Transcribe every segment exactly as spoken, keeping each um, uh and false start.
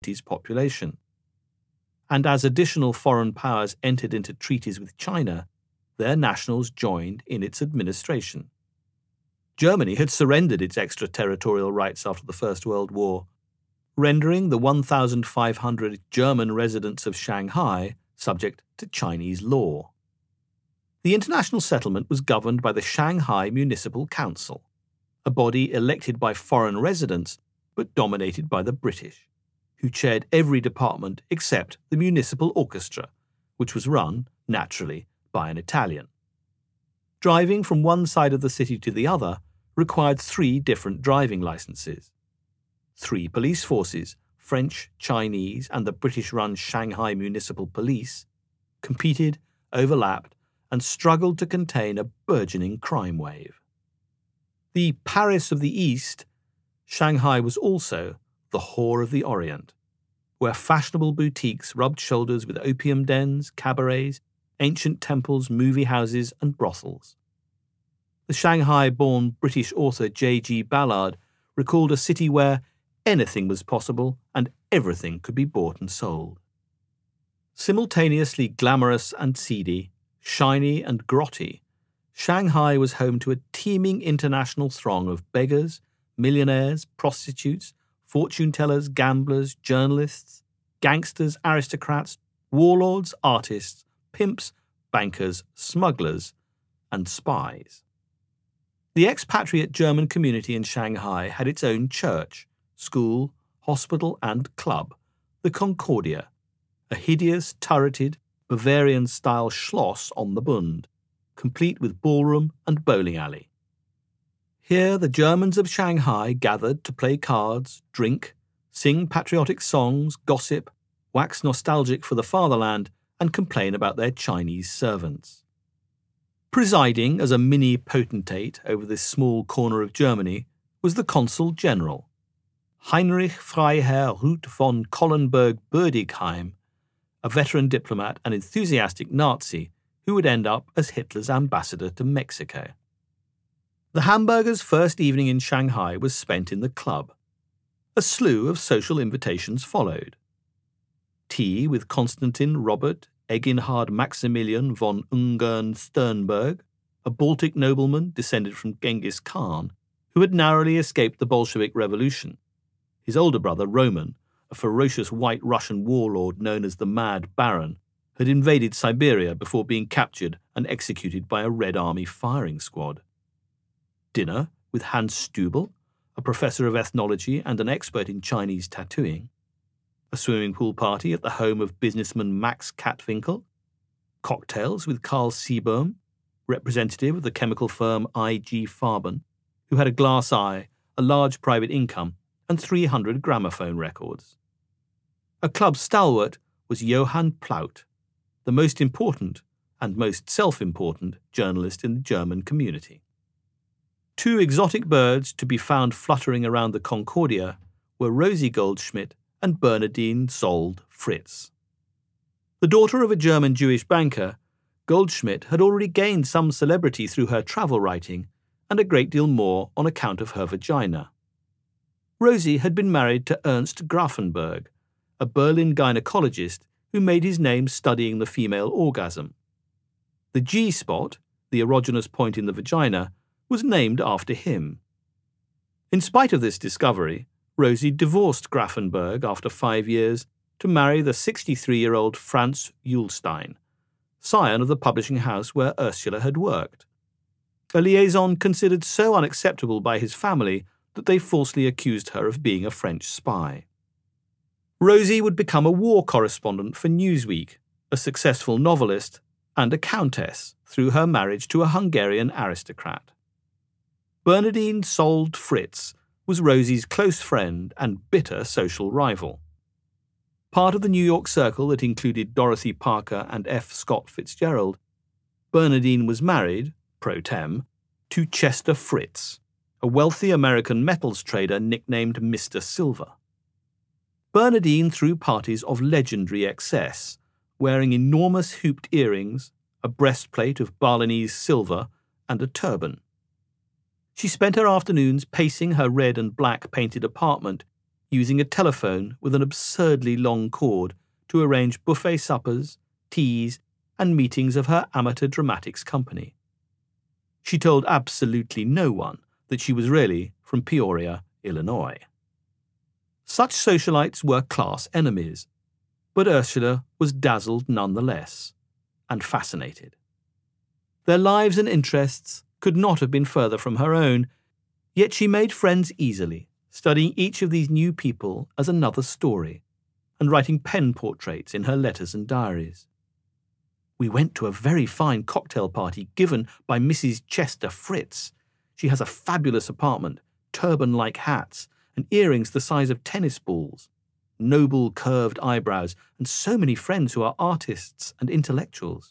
city's population. And as additional foreign powers entered into treaties with China, their nationals joined in its administration. Germany had surrendered its extraterritorial rights after the First World War, rendering the one thousand five hundred German residents of Shanghai subject to Chinese law. The international settlement was governed by the Shanghai Municipal Council, a body elected by foreign residents but dominated by the British, who chaired every department except the municipal orchestra, which was run, naturally, by an Italian. Driving from one side of the city to the other required three different driving licenses. Three police forces, French, Chinese, and the British-run Shanghai Municipal Police, competed, overlapped, and struggled to contain a burgeoning crime wave. The Paris of the East, Shanghai was also the whore of the Orient, where fashionable boutiques rubbed shoulders with opium dens, cabarets, ancient temples, movie houses, and brothels. The Shanghai-born British author J G Ballard recalled a city where anything was possible and everything could be bought and sold. Simultaneously glamorous and seedy, shiny and grotty, Shanghai was home to a teeming international throng of beggars, millionaires, prostitutes, fortune-tellers, gamblers, journalists, gangsters, aristocrats, warlords, artists, pimps, bankers, smugglers, and spies. The expatriate German community in Shanghai had its own church, school, hospital, and club, the Concordia, a hideous, turreted, Bavarian-style Schloss on the Bund, complete with ballroom and bowling alley. Here the Germans of Shanghai gathered to play cards, drink, sing patriotic songs, gossip, wax nostalgic for the fatherland, and complain about their Chinese servants. Presiding as a mini-potentate over this small corner of Germany was the Consul General, Heinrich Freiherr Ruth von Kollenberg-Bürdigheim, a veteran diplomat and enthusiastic Nazi who would end up as Hitler's ambassador to Mexico. The Hamburger's first evening in Shanghai was spent in the club. A slew of social invitations followed. Tea with Konstantin Robert Eginhard Maximilian von Ungern-Sternberg, a Baltic nobleman descended from Genghis Khan, who had narrowly escaped the Bolshevik Revolution. His older brother, Roman, a ferocious white Russian warlord known as the Mad Baron, had invaded Siberia before being captured and executed by a Red Army firing squad. Dinner with Hans Stubel, a professor of ethnology and an expert in Chinese tattooing. A swimming pool party at the home of businessman Max Katwinkel. Cocktails with Karl Seebohm, representative of the chemical firm I G Farben, who had a glass eye, a large private income, and three hundred gramophone records. A club stalwart was Johann Plaut, the most important and most self-important journalist in the German community. Two exotic birds to be found fluttering around the Concordia were Rosie Goldschmidt and Bernardine Sold Fritz. The daughter of a German Jewish banker, Goldschmidt had already gained some celebrity through her travel writing and a great deal more on account of her vagina. Rosie had been married to Ernst Grafenberg, a Berlin gynecologist who made his name studying the female orgasm. The G-spot, the erogenous point in the vagina, was named after him. In spite of this discovery, Rosie divorced Grafenberg after five years to marry the sixty-three-year-old Franz Uhlstein, scion of the publishing house where Ursula had worked, a liaison considered so unacceptable by his family that they falsely accused her of being a French spy. Rosie would become a war correspondent for Newsweek, a successful novelist, and a countess through her marriage to a Hungarian aristocrat. Bernardine Sold Fritz was Rosie's close friend and bitter social rival. Part of the New York circle that included Dorothy Parker and F. Scott Fitzgerald, Bernardine was married, pro tem, to Chester Fritz, a wealthy American metals trader nicknamed Mister Silver. Bernardine threw parties of legendary excess, wearing enormous hooped earrings, a breastplate of Balinese silver, and a turban. She spent her afternoons pacing her red and black painted apartment using a telephone with an absurdly long cord to arrange buffet suppers, teas, and meetings of her amateur dramatics company. She told absolutely no one that she was really from Peoria, Illinois. Such socialites were class enemies, but Ursula was dazzled nonetheless, and fascinated. Their lives and interests could not have been further from her own, yet she made friends easily, studying each of these new people as another story, and writing pen portraits in her letters and diaries. We went to a very fine cocktail party given by Missus Chester Fritz. She has a fabulous apartment, turban-like hats, and earrings the size of tennis balls, noble curved eyebrows, and so many friends who are artists and intellectuals.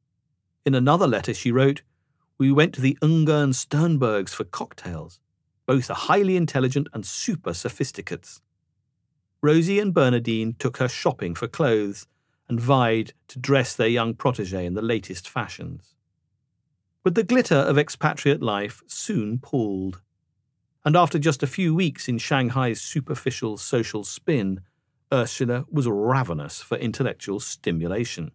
In another letter she wrote, "We went to the Unger and Sternbergs for cocktails. Both are highly intelligent and super sophisticates." Rosie and Bernardine took her shopping for clothes and vied to dress their young protégé in the latest fashions. But the glitter of expatriate life soon palled, and after just a few weeks in Shanghai's superficial social spin, Ursula was ravenous for intellectual stimulation.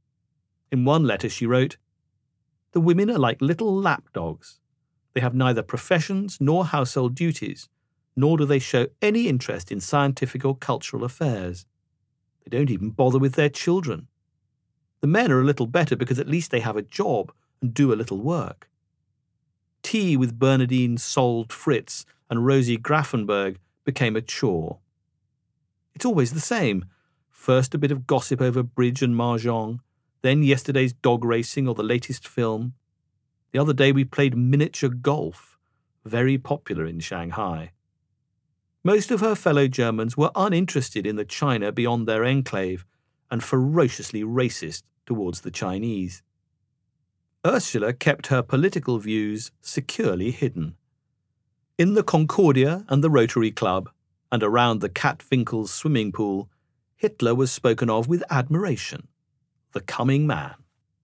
In one letter she wrote, "The women are like little lapdogs. They have neither professions nor household duties, nor do they show any interest in scientific or cultural affairs. They don't even bother with their children. The men are a little better because at least they have a job and do a little work." Tea with Bernardine Sold Fritz and Rosie Grafenberg became a chore. It's always the same. First a bit of gossip over bridge and mahjong, then yesterday's dog racing or the latest film. The other day we played miniature golf, very popular in Shanghai. Most of her fellow Germans were uninterested in the China beyond their enclave and ferociously racist towards the Chinese. Ursula kept her political views securely hidden. In the Concordia and the Rotary Club, and around the Cat Winkels swimming pool, Hitler was spoken of with admiration. The coming man.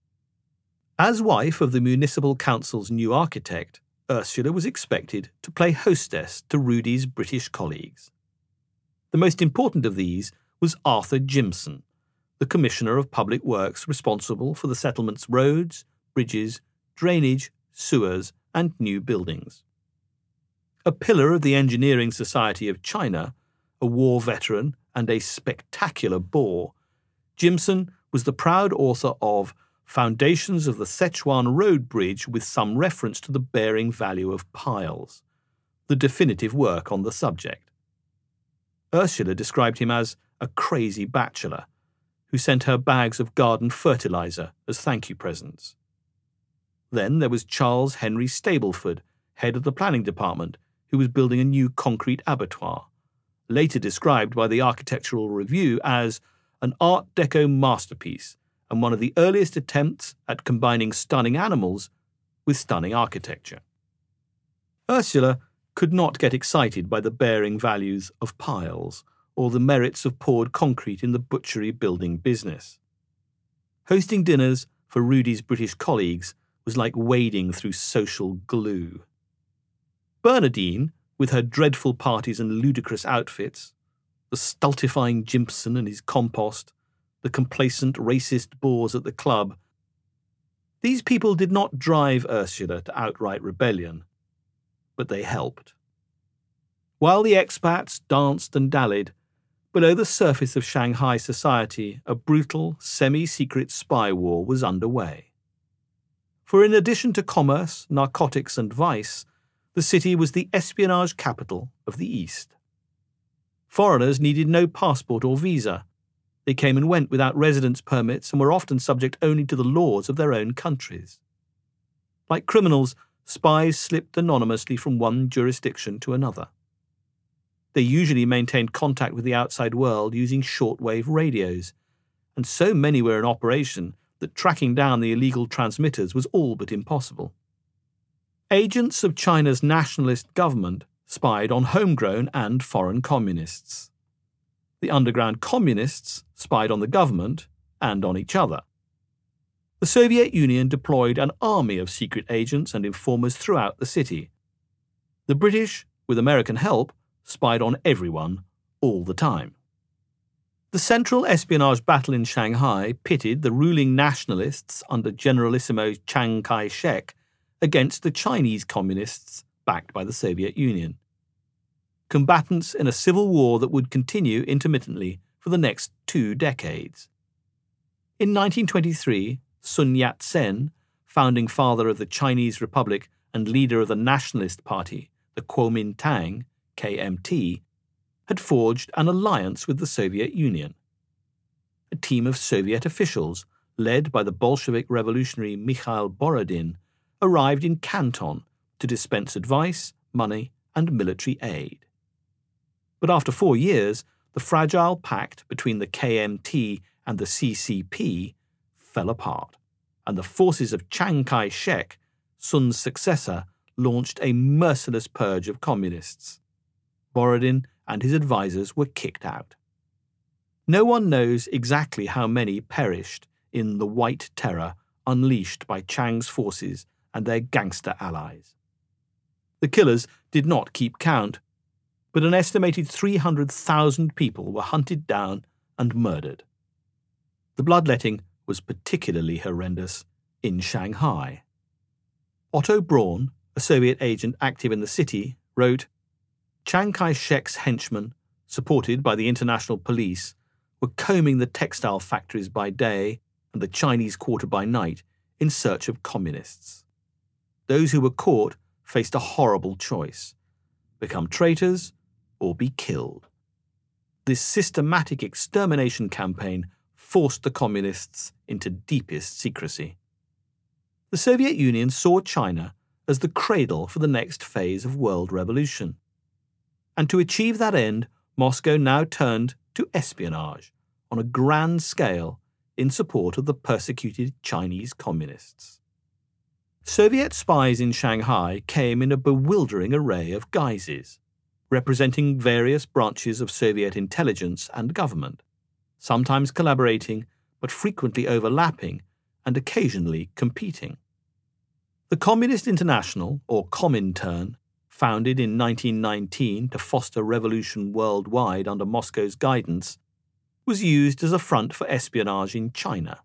As wife of the municipal council's new architect, Ursula was expected to play hostess to Rudy's British colleagues. The most important of these was Arthur Jimson, the Commissioner of Public Works responsible for the settlement's roads, bridges, drainage, sewers, and new buildings. A pillar of the Engineering Society of China, a war veteran and a spectacular bore, Jimson was the proud author of Foundations of the Sichuan Road Bridge with some reference to the bearing value of piles, the definitive work on the subject. Ursula described him as a crazy bachelor who sent her bags of garden fertilizer as thank you presents. Then there was Charles Henry Stableford, head of the planning department, who was building a new concrete abattoir, later described by the Architectural Review as an Art Deco masterpiece and one of the earliest attempts at combining stunning animals with stunning architecture. Ursula could not get excited by the bearing values of piles or the merits of poured concrete in the butchery building business. Hosting dinners for Rudy's British colleagues was like wading through social glue. Bernardine, with her dreadful parties and ludicrous outfits, the stultifying Jimson and his compost, the complacent racist bores at the club, these people did not drive Ursula to outright rebellion, but they helped. While the expats danced and dallied, below the surface of Shanghai society a brutal, semi-secret spy war was underway. For in addition to commerce, narcotics and vice, the city was the espionage capital of the East. Foreigners needed no passport or visa. They came and went without residence permits and were often subject only to the laws of their own countries. Like criminals, spies slipped anonymously from one jurisdiction to another. They usually maintained contact with the outside world using shortwave radios, and so many were in operation that tracking down the illegal transmitters was all but impossible. Agents of China's nationalist government spied on homegrown and foreign communists. The underground communists spied on the government and on each other. The Soviet Union deployed an army of secret agents and informers throughout the city. The British, with American help, spied on everyone all the time. The central espionage battle in Shanghai pitted the ruling nationalists under Generalissimo Chiang Kai-shek against the Chinese communists backed by the Soviet Union. Combatants in a civil war that would continue intermittently for the next two decades. In nineteen twenty-three, Sun Yat-sen, founding father of the Chinese Republic and leader of the Nationalist Party, the Kuomintang, K M T, had forged an alliance with the Soviet Union. A team of Soviet officials, led by the Bolshevik revolutionary Mikhail Borodin, arrived in Canton to dispense advice, money, and military aid. But after four years, the fragile pact between the K M T and the C C P fell apart, and the forces of Chiang Kai-shek, Sun's successor, launched a merciless purge of communists. Borodin and his advisers were kicked out. No one knows exactly how many perished in the White Terror unleashed by Chiang's forces and their gangster allies. The killers did not keep count, but an estimated three hundred thousand people were hunted down and murdered. The bloodletting was particularly horrendous in Shanghai. Otto Braun, a Soviet agent active in the city, wrote, "Chiang Kai-shek's henchmen, supported by the international police, were combing the textile factories by day and the Chinese quarter by night in search of communists. Those who were caught faced a horrible choice: become traitors or be killed. This systematic extermination campaign forced the communists into deepest secrecy." The Soviet Union saw China as the cradle for the next phase of world revolution. And to achieve that end, Moscow now turned to espionage on a grand scale in support of the persecuted Chinese communists. Soviet spies in Shanghai came in a bewildering array of guises, representing various branches of Soviet intelligence and government, sometimes collaborating but frequently overlapping and occasionally competing. The Communist International, or Comintern, founded in nineteen nineteen to foster revolution worldwide under Moscow's guidance, was used as a front for espionage in China.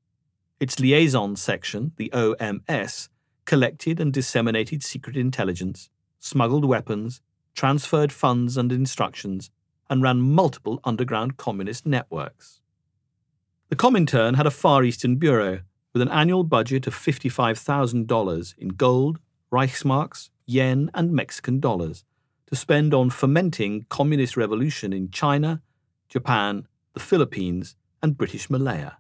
Its liaison section, the O M S, collected and disseminated secret intelligence, smuggled weapons, transferred funds and instructions, and ran multiple underground communist networks. The Comintern had a Far Eastern bureau with an annual budget of fifty-five thousand dollars in gold, Reichsmarks, yen, and Mexican dollars to spend on fomenting communist revolution in China, Japan, the Philippines, and British Malaya.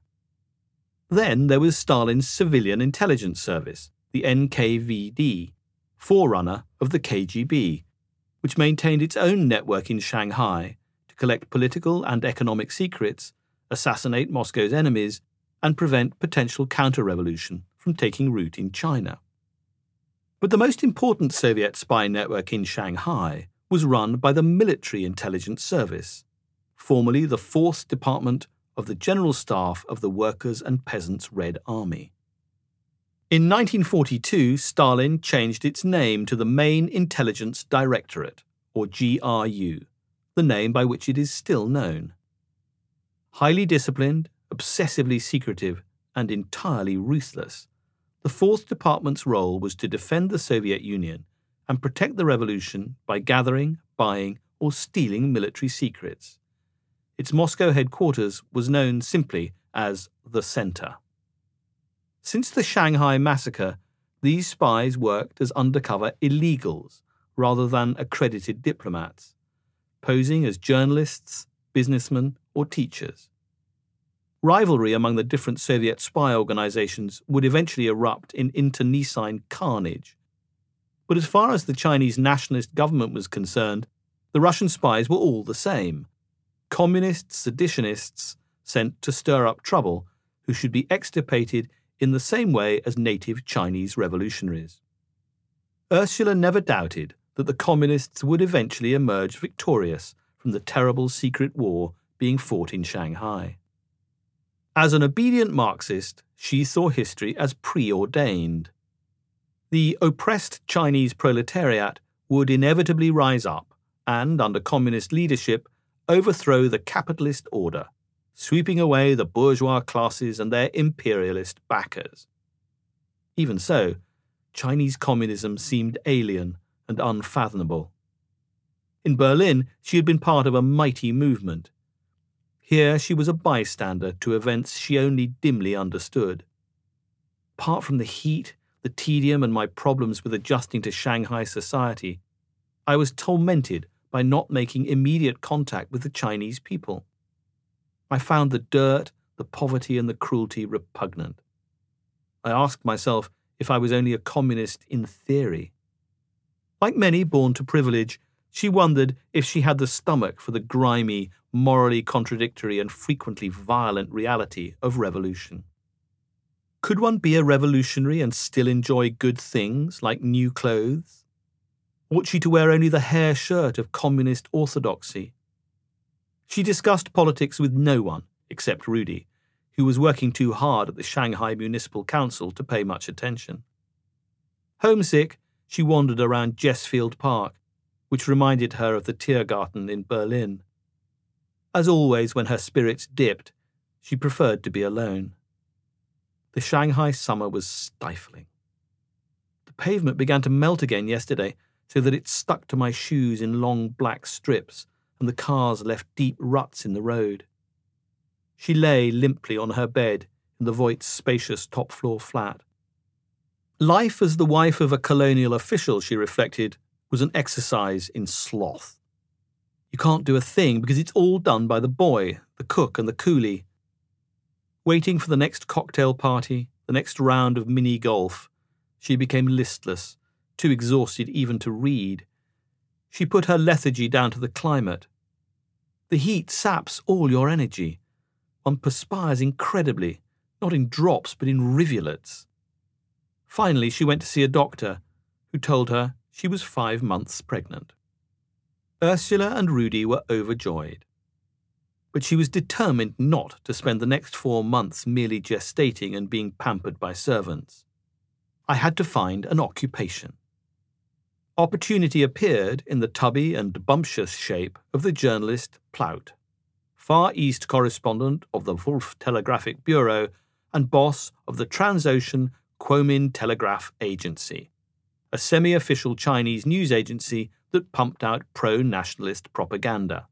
Then there was Stalin's Civilian Intelligence Service, the N K V D, forerunner of the K G B, which maintained its own network in Shanghai to collect political and economic secrets, assassinate Moscow's enemies, and prevent potential counter-revolution from taking root in China. But the most important Soviet spy network in Shanghai was run by the Military Intelligence Service, formerly the fourth Department of the General Staff of the Workers' and Peasants' Red Army. In nineteen forty-two, Stalin changed its name to the Main Intelligence Directorate, or G R U, the name by which it is still known. Highly disciplined, obsessively secretive, and entirely ruthless, the Fourth Department's role was to defend the Soviet Union and protect the revolution by gathering, buying, or stealing military secrets. Its Moscow headquarters was known simply as the Center. Since the Shanghai massacre, these spies worked as undercover illegals rather than accredited diplomats, posing as journalists, businessmen, or teachers. Rivalry among the different Soviet spy organizations would eventually erupt in internecine carnage. But as far as the Chinese nationalist government was concerned, the Russian spies were all the same: communist seditionists sent to stir up trouble who should be extirpated in the same way as native Chinese revolutionaries. Ursula never doubted that the communists would eventually emerge victorious from the terrible secret war being fought in Shanghai. As an obedient Marxist, she saw history as preordained. The oppressed Chinese proletariat would inevitably rise up and, under communist leadership, overthrow the capitalist order, sweeping away the bourgeois classes and their imperialist backers. Even so, Chinese communism seemed alien and unfathomable. In Berlin, she had been part of a mighty movement. Here she was a bystander to events she only dimly understood. Apart from the heat, the tedium, and my problems with adjusting to Shanghai society, I was tormented by not making immediate contact with the Chinese people. I found the dirt, the poverty, and the cruelty repugnant. I asked myself if I was only a communist in theory. Like many born to privilege, she wondered if she had the stomach for the grimy, morally contradictory, and frequently violent reality of revolution. Could one be a revolutionary and still enjoy good things like new clothes? Ought she to wear only the hair shirt of communist orthodoxy? She discussed politics with no one except Rudy, who was working too hard at the Shanghai Municipal Council to pay much attention. Homesick, she wandered around Jessfield Park, which reminded her of the Tiergarten in Berlin. As always, when her spirits dipped, she preferred to be alone. The Shanghai summer was stifling. The pavement began to melt again yesterday, so that it stuck to my shoes in long black strips, and the cars left deep ruts in the road. She lay limply on her bed in the Voigt's spacious top-floor flat. Life as the wife of a colonial official, she reflected, was an exercise in sloth. You can't do a thing because it's all done by the boy, the cook, and the coolie. Waiting for the next cocktail party, the next round of mini-golf, she became listless, too exhausted even to read. She put her lethargy down to the climate. The heat saps all your energy. One perspires incredibly, not in drops but in rivulets. Finally, she went to see a doctor, who told her she was five months pregnant. Ursula and Rudy were overjoyed. But she was determined not to spend the next four months merely gestating and being pampered by servants. I had to find an occupation. Opportunity appeared in the tubby and bumptious shape of the journalist Plaut, Far East correspondent of the Wolf Telegraphic Bureau and boss of the Transocean Kuoming Telegraph Agency, a semi-official Chinese news agency that pumped out pro-nationalist propaganda.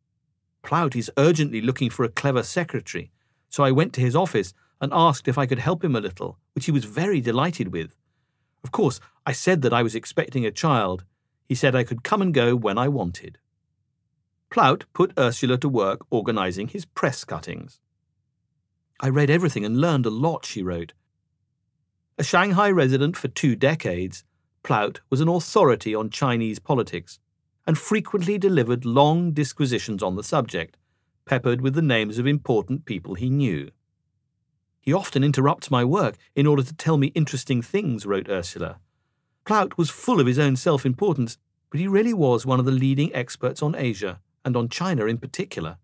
Plaut is urgently looking for a clever secretary, so I went to his office and asked if I could help him a little, which he was very delighted with. Of course, I said that I was expecting a child. He said I could come and go when I wanted. Plaut put Ursula to work organising his press cuttings. I read everything and learned a lot, she wrote. A Shanghai resident for two decades, Plaut was an authority on Chinese politics and frequently delivered long disquisitions on the subject, peppered with the names of important people he knew. He often interrupts my work in order to tell me interesting things, wrote Ursula. Plaut was full of his own self-importance, but he really was one of the leading experts on Asia, and on China in particular.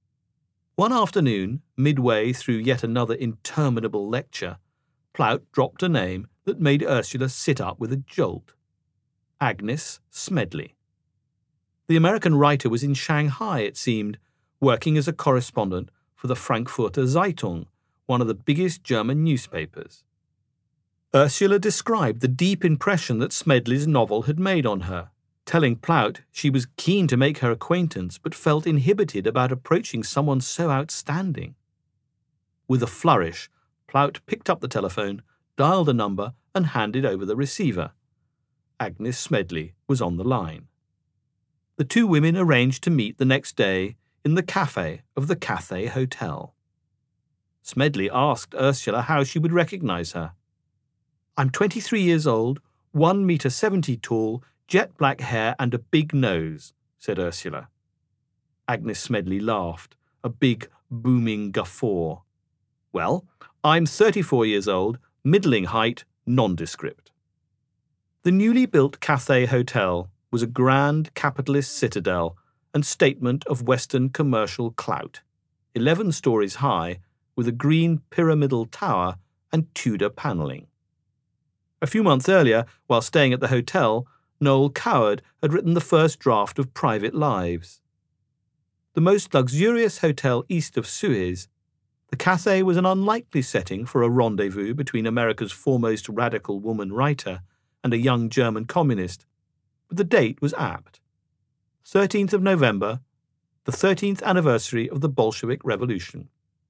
One afternoon, midway through yet another interminable lecture, Plaut dropped a name that made Ursula sit up with a jolt. Agnes Smedley. The American writer was in Shanghai, it seemed, working as a correspondent for the Frankfurter Zeitung, one of the biggest German newspapers. Ursula described the deep impression that Smedley's novel had made on her, telling Plaut she was keen to make her acquaintance but felt inhibited about approaching someone so outstanding. With a flourish, Plaut picked up the telephone, dialed a number, and handed over the receiver. Agnes Smedley was on the line. The two women arranged to meet the next day in the cafe of the Cathay Hotel. Smedley asked Ursula how she would recognise her. I'm twenty-three years old, one metre seventy tall, jet black hair and a big nose, said Ursula. Agnes Smedley laughed, a big, booming guffaw. Well, I'm thirty-four years old, middling height, nondescript. The newly built Cathay Hotel was a grand capitalist citadel and statement of Western commercial clout, eleven stories high, with a green pyramidal tower and Tudor panelling. A few months earlier, while staying at the hotel, Noel Coward had written the first draft of Private Lives. The most luxurious hotel east of Suez, the Cathay was an unlikely setting for a rendezvous between America's foremost radical woman writer and a young German communist, but the date was apt. thirteenth of November, the thirteenth anniversary of the Bolshevik Revolution.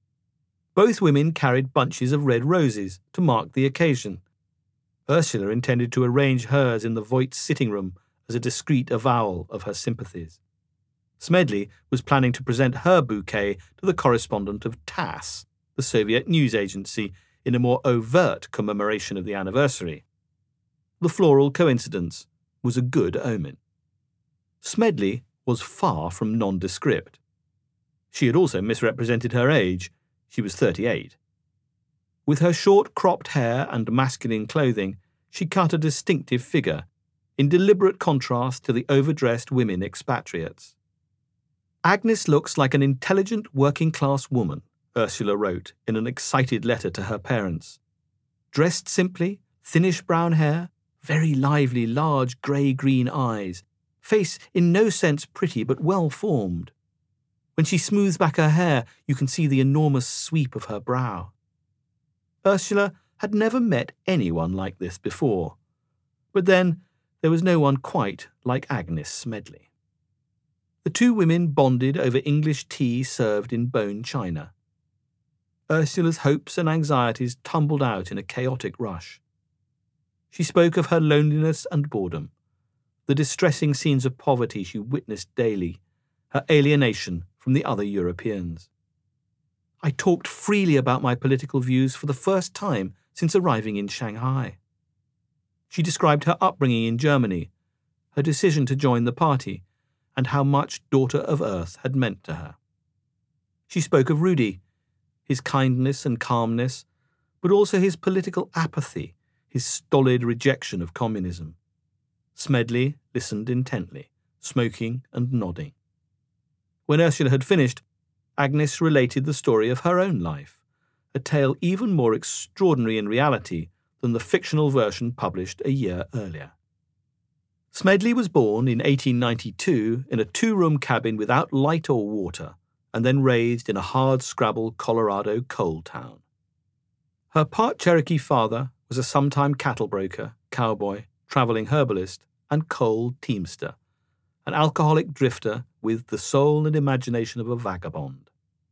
Both women carried bunches of red roses to mark the occasion. Ursula intended to arrange hers in the Voigt's sitting room as a discreet avowal of her sympathies. Smedley was planning to present her bouquet to the correspondent of TASS, the Soviet news agency, in a more overt commemoration of the anniversary. The floral coincidence was a good omen. Smedley was far from nondescript. She had also misrepresented her age. She was thirty-eight. With her short cropped hair and masculine clothing, she cut a distinctive figure, in deliberate contrast to the overdressed women expatriates. Agnes looks like an intelligent working-class woman, Ursula wrote in an excited letter to her parents. Dressed simply, thinnish brown hair, very lively large grey-green eyes, face in no sense pretty but well-formed. When she smooths back her hair, you can see the enormous sweep of her brow. Ursula had never met anyone like this before, but then there was no one quite like Agnes Smedley. The two women bonded over English tea served in bone china. Ursula's hopes and anxieties tumbled out in a chaotic rush. She spoke of her loneliness and boredom, the distressing scenes of poverty she witnessed daily, her alienation from the other Europeans. I talked freely about my political views for the first time since arriving in Shanghai. She described her upbringing in Germany, her decision to join the party, and how much Daughter of Earth had meant to her. She spoke of Rudy, his kindness and calmness, but also his political apathy, his stolid rejection of communism. Smedley listened intently, smoking and nodding. When Ursula had finished, Agnes related the story of her own life, a tale even more extraordinary in reality than the fictional version published a year earlier. Smedley was born in eighteen ninety-two in a two-room cabin without light or water, and then raised in a hard-scrabble Colorado coal town. Her part Cherokee father was a sometime cattle broker, cowboy, travelling herbalist, and coal teamster, an alcoholic drifter with the soul and imagination of a vagabond.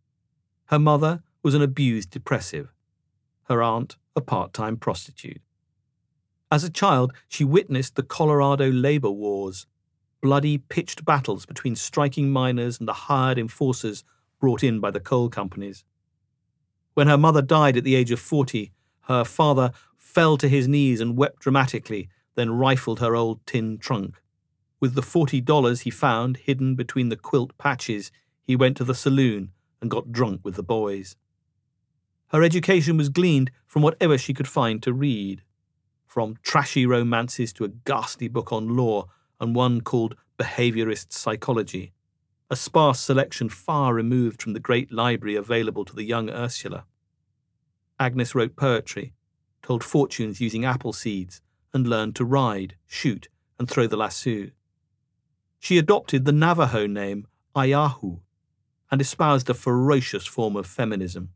Her mother was an abused depressive, her aunt a part-time prostitute. As a child, she witnessed the Colorado labor wars, bloody pitched battles between striking miners and the hired enforcers brought in by the coal companies. When her mother died at the age of forty, her father fell to his knees and wept dramatically, then rifled her old tin trunk. With the forty dollars he found hidden between the quilt patches, he went to the saloon and got drunk with the boys. Her education was gleaned from whatever she could find to read, from trashy romances to a ghastly book on law and one called Behaviorist Psychology, a sparse selection far removed from the great library available to the young Ursula. Agnes wrote poetry, told fortunes using apple seeds, and learned to ride, shoot, and throw the lasso. She adopted the Navajo name Ayahu and espoused a ferocious form of feminism.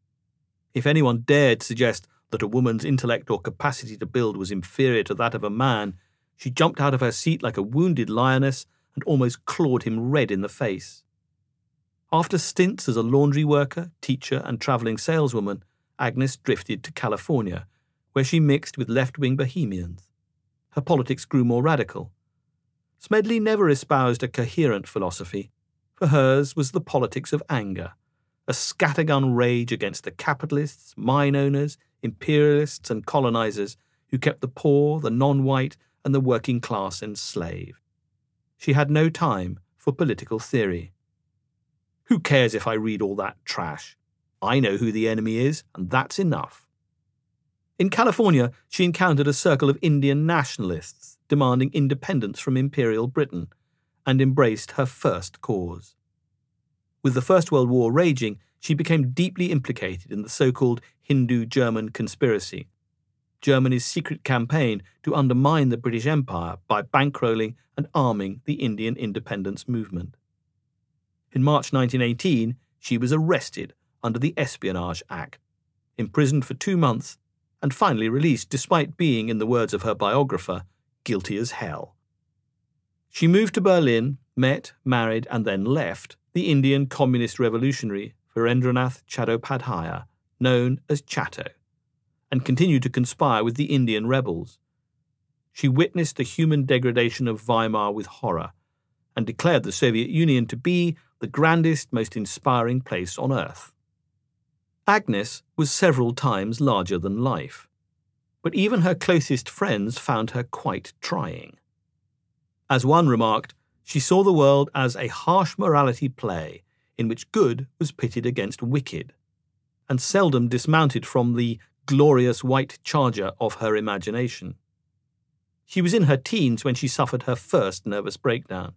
If anyone dared suggest that a woman's intellect or capacity to build was inferior to that of a man, she jumped out of her seat like a wounded lioness and almost clawed him red in the face. After stints as a laundry worker, teacher, and travelling saleswoman, Agnes drifted to California, where she mixed with left-wing bohemians. Her politics grew more radical. Smedley never espoused a coherent philosophy. For hers was the politics of anger, a scattergun rage against the capitalists, mine owners, imperialists, and colonizers who kept the poor, the non-white, and the working class enslaved. She had no time for political theory. Who cares if I read all that trash? I know who the enemy is, and that's enough. In California, she encountered a circle of Indian nationalists demanding independence from Imperial Britain, and embraced her first cause. With the First World War raging, she became deeply implicated in the so-called Hindu-German conspiracy, Germany's secret campaign to undermine the British Empire by bankrolling and arming the Indian independence movement. In March nineteen eighteen, she was arrested under the Espionage Act, imprisoned for two months, and finally released despite being, in the words of her biographer, guilty as hell. She moved to Berlin, met, married, and then left the Indian communist revolutionary Virendranath Chattopadhyaya, known as Chatto, and continued to conspire with the Indian rebels. She witnessed the human degradation of Weimar with horror, and declared the Soviet Union to be the grandest, most inspiring place on earth. Agnes was several times larger than life, but even her closest friends found her quite trying. As one remarked, she saw the world as a harsh morality play in which good was pitted against wicked, and seldom dismounted from the glorious white charger of her imagination. She was in her teens when she suffered her first nervous breakdown.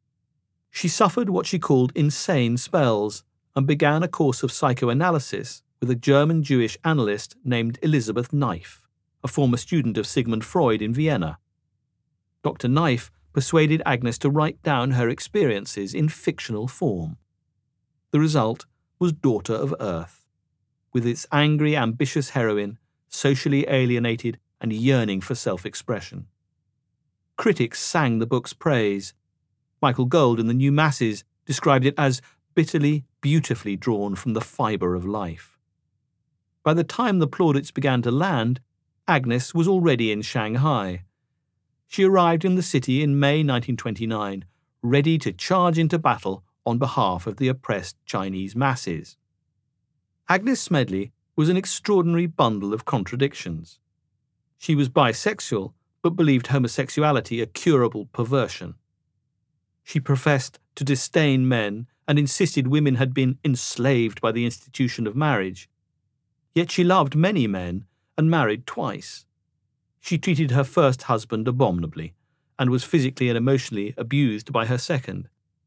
She suffered what she called insane spells and began a course of psychoanalysis with a German Jewish analyst named Elizabeth Knife, a former student of Sigmund Freud in Vienna. Doctor Knife persuaded Agnes to write down her experiences in fictional form. The result was Daughter of Earth, with its angry, ambitious heroine, socially alienated and yearning for self-expression. Critics sang the book's praise. Michael Gold in The New Masses described it as bitterly, beautifully drawn from the fibre of life. By the time the plaudits began to land, Agnes was already in Shanghai. She arrived in the city in May nineteen twenty-nine, ready to charge into battle on behalf of the oppressed Chinese masses. Agnes Smedley was an extraordinary bundle of contradictions. She was bisexual, but believed homosexuality a curable perversion. She professed to disdain men and insisted women had been enslaved by the institution of marriage. Yet she loved many men and married twice. She treated her first husband abominably and was physically and emotionally abused by her second.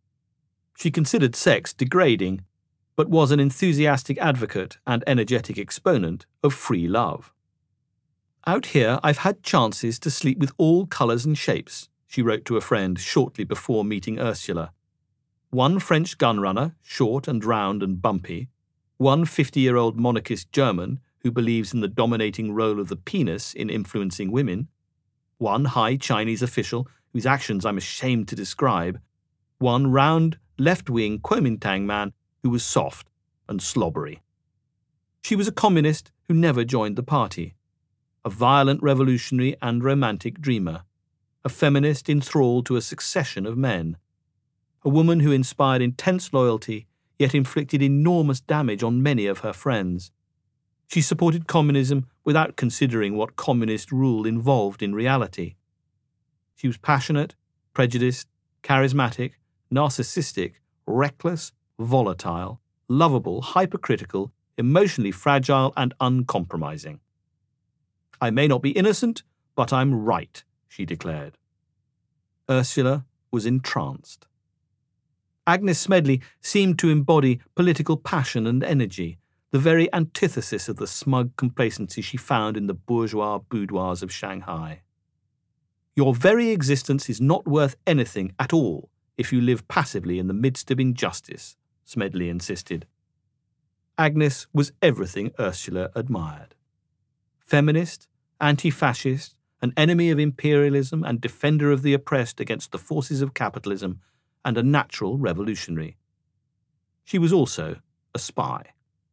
She considered sex degrading, but was an enthusiastic advocate and energetic exponent of free love. "Out here I've had chances to sleep with all colours and shapes," she wrote to a friend shortly before meeting Ursula. One French gunrunner, short and round and bumpy, one fifty-year-old monarchist German who believes in the dominating role of the penis in influencing women, one high Chinese official whose actions I'm ashamed to describe, one round, left-wing Kuomintang man who was soft and slobbery. She was a communist who never joined the party, a violent revolutionary and romantic dreamer, a feminist enthralled to a succession of men, a woman who inspired intense loyalty yet inflicted enormous damage on many of her friends. She supported communism without considering what communist rule involved in reality. She was passionate, prejudiced, charismatic, narcissistic, reckless, volatile, lovable, hypercritical, emotionally fragile, and uncompromising. "I may not be innocent, but I'm right," she declared. Ursula was entranced. Agnes Smedley seemed to embody political passion and energy, the very antithesis of the smug complacency she found in the bourgeois boudoirs of Shanghai. "Your very existence is not worth anything at all if you live passively in the midst of injustice," Smedley insisted. Agnes was everything Ursula admired. Feminist, anti-fascist, an enemy of imperialism and defender of the oppressed against the forces of capitalism, and a natural revolutionary. She was also a spy.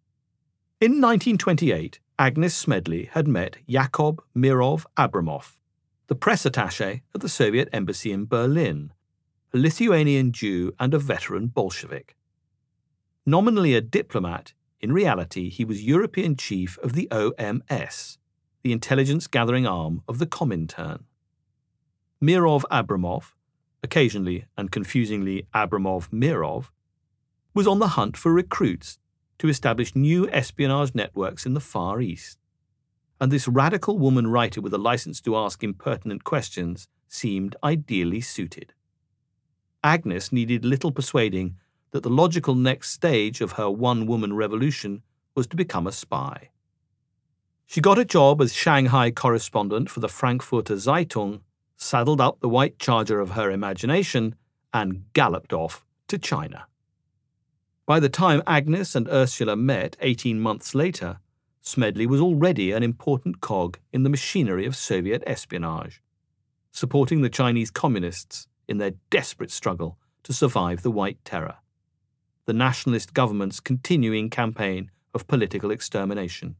In nineteen twenty-eight, Agnes Smedley had met Yakov Mirov Abramov, the press attaché at the Soviet embassy in Berlin, a Lithuanian Jew and a veteran Bolshevik. Nominally a diplomat, in reality he was European chief of the O M S, the intelligence-gathering arm of the Comintern. Mirov Abramov, occasionally and confusingly Abramov-Mirov, was on the hunt for recruits to establish new espionage networks in the Far East, and this radical woman writer with a license to ask impertinent questions seemed ideally suited. Agnes needed little persuading that the logical next stage of her one-woman revolution was to become a spy. She got a job as Shanghai correspondent for the Frankfurter Zeitung, saddled up the white charger of her imagination, and galloped off to China. By the time Agnes and Ursula met eighteen months later, Smedley was already an important cog in the machinery of Soviet espionage, supporting the Chinese communists in their desperate struggle to survive the White Terror, the nationalist government's continuing campaign of political extermination.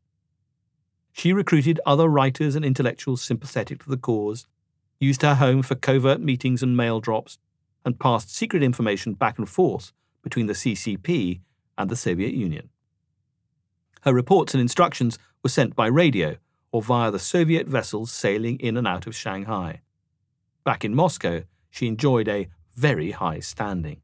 She recruited other writers and intellectuals sympathetic to the cause, used her home for covert meetings and mail drops, and passed secret information back and forth between the C C P and the Soviet Union. Her reports and instructions were sent by radio or via the Soviet vessels sailing in and out of Shanghai. Back in Moscow, she enjoyed a very high standing.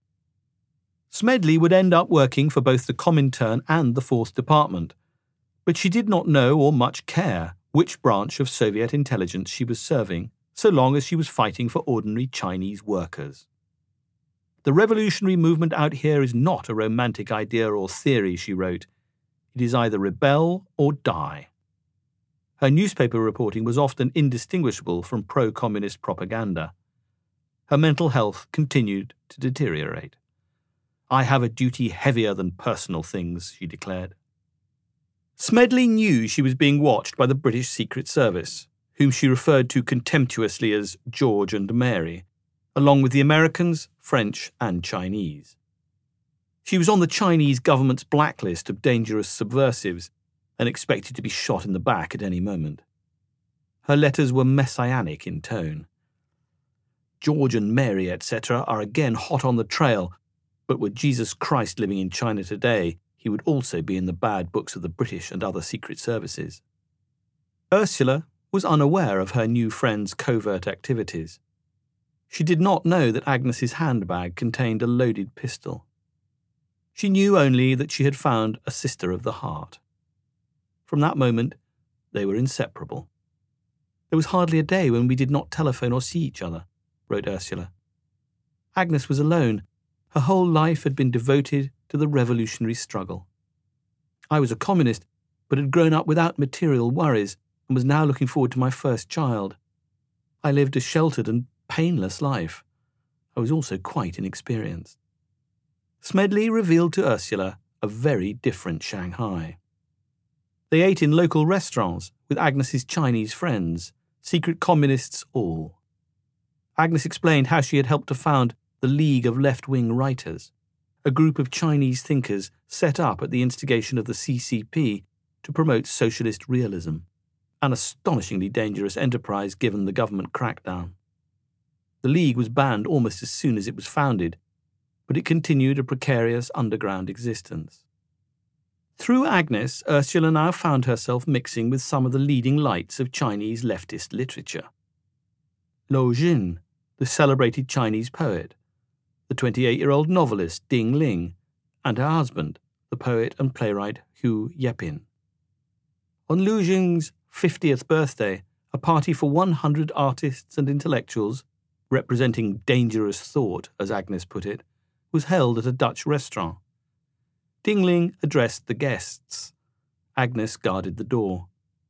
Smedley would end up working for both the Comintern and the Fourth Department, but she did not know or much care which branch of Soviet intelligence she was serving, so long as she was fighting for ordinary Chinese workers. The revolutionary movement out here is not a romantic idea or theory, she wrote. It is either rebel or die. Her newspaper reporting was often indistinguishable from pro-communist propaganda. Her mental health continued to deteriorate. I have a duty heavier than personal things, she declared. Smedley knew she was being watched by the British Secret Service, whom she referred to contemptuously as George and Mary, along with the Americans, French, and Chinese. She was on the Chinese government's blacklist of dangerous subversives and expected to be shot in the back at any moment. Her letters were messianic in tone. George and Mary, et cetera, are again hot on the trail, but were Jesus Christ living in China today, he would also be in the bad books of the British and other secret services. Ursula was unaware of her new friend's covert activities. She did not know that Agnes's handbag contained a loaded pistol. She knew only that she had found a sister of the heart. From that moment, they were inseparable. There was hardly a day when we did not telephone or see each other, wrote Ursula. Agnes was alone. Her whole life had been devoted to the revolutionary struggle. I was a communist, but had grown up without material worries and was now looking forward to my first child. I lived a sheltered and painless life. I was also quite inexperienced. Smedley revealed to Ursula a very different Shanghai. They ate in local restaurants with Agnes's Chinese friends, secret communists all. Agnes explained how she had helped to found the League of Left-Wing Writers, a group of Chinese thinkers set up at the instigation of the C C P to promote socialist realism, an astonishingly dangerous enterprise given the government crackdown. The League was banned almost as soon as it was founded, but it continued a precarious underground existence. Through Agnes, Ursula now found herself mixing with some of the leading lights of Chinese leftist literature. Lu Xun, the celebrated Chinese poet, the twenty-eight-year-old novelist Ding Ling, and her husband, the poet and playwright Hu Yepin. On Lu Xun's fiftieth birthday, a party for one hundred artists and intellectuals, representing dangerous thought, as Agnes put it, was held at a Dutch restaurant. Ding Ling addressed the guests. Agnes guarded the door.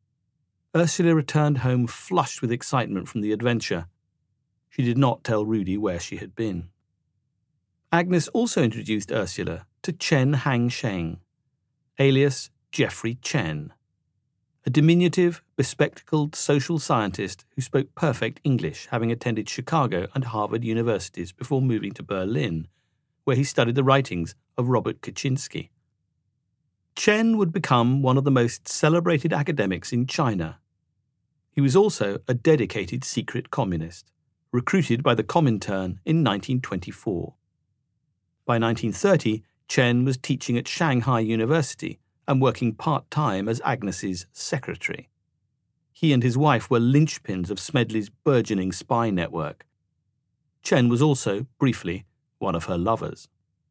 Ursula returned home flushed with excitement from the adventure. She did not tell Rudy where she had been. Agnes also introduced Ursula to Chen Hangsheng, alias Geoffrey Chen, a diminutive, bespectacled social scientist who spoke perfect English, having attended Chicago and Harvard universities before moving to Berlin, where he studied the writings of Robert Kaczynski. Chen would become one of the most celebrated academics in China. He was also a dedicated secret communist, recruited by the Comintern in nineteen twenty-four. By nineteen thirty, Chen was teaching at Shanghai University and working part-time as Agnes's secretary. He and his wife were linchpins of Smedley's burgeoning spy network. Chen was also, briefly, one of her lovers.